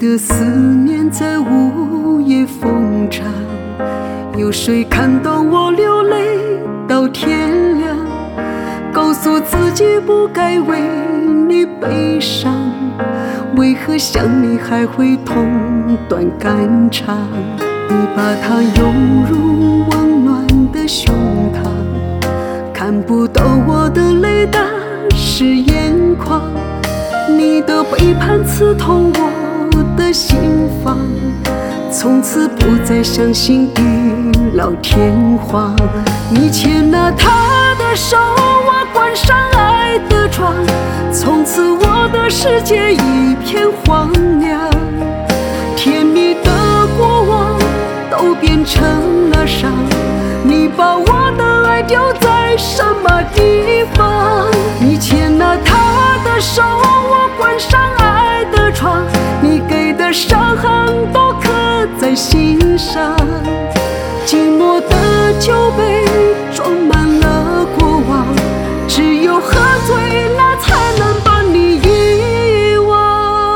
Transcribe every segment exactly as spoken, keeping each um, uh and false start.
的思念在午夜疯长，有谁看到我流泪到天亮？告诉自己不该为你悲伤，为何想你还会痛断肝肠？你把它拥入温暖的胸膛，看不到我的泪打湿眼眶。你的背叛刺痛我的心房，从此不再相信地老天荒。你牵了他的手，我关上爱的窗，从此我的世界一片荒凉。甜蜜的过往都变成了伤，你把我的爱丢在什么地方？你牵了他的手，我关上爱的窗，你给的伤痕都刻在心上。寂寞的酒杯装满了过往，只有喝醉了才能把你遗忘。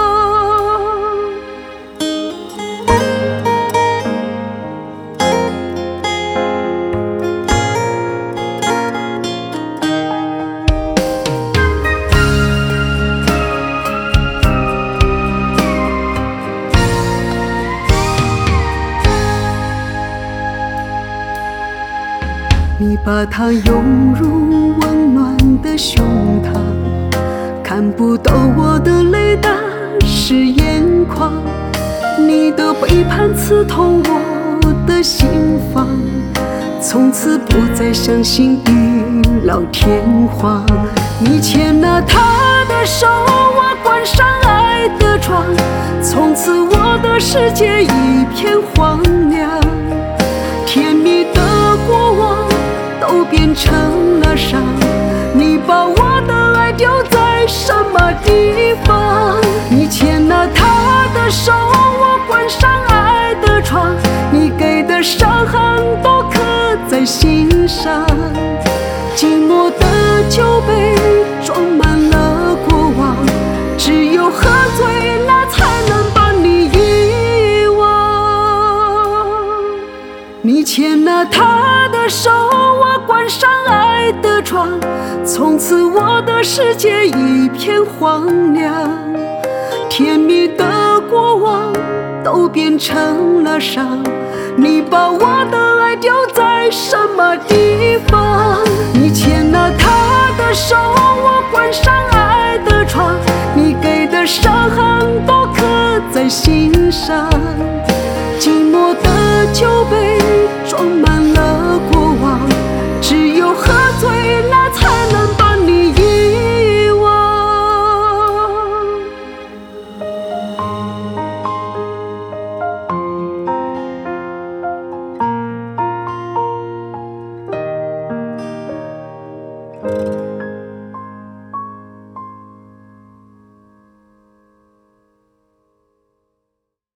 你把它拥入温暖的胸膛，看不到我的泪打湿眼眶。你的背叛刺痛我的心房，从此不再相信地老天荒。你牵了他的手，我关上爱的窗，从此我的世界一片荒凉。甜蜜的过往都变成了伤，你把我的爱丢在什么地方？你牵了他的手，我关上爱的窗，你给的伤痕都刻在心上。寂寞的酒杯装满了过往，只有喝醉了才能把你遗忘。你牵了他的手，我关上爱的窗，从此我的世界一片荒凉。甜蜜的过往都变成了伤，你把我的爱丢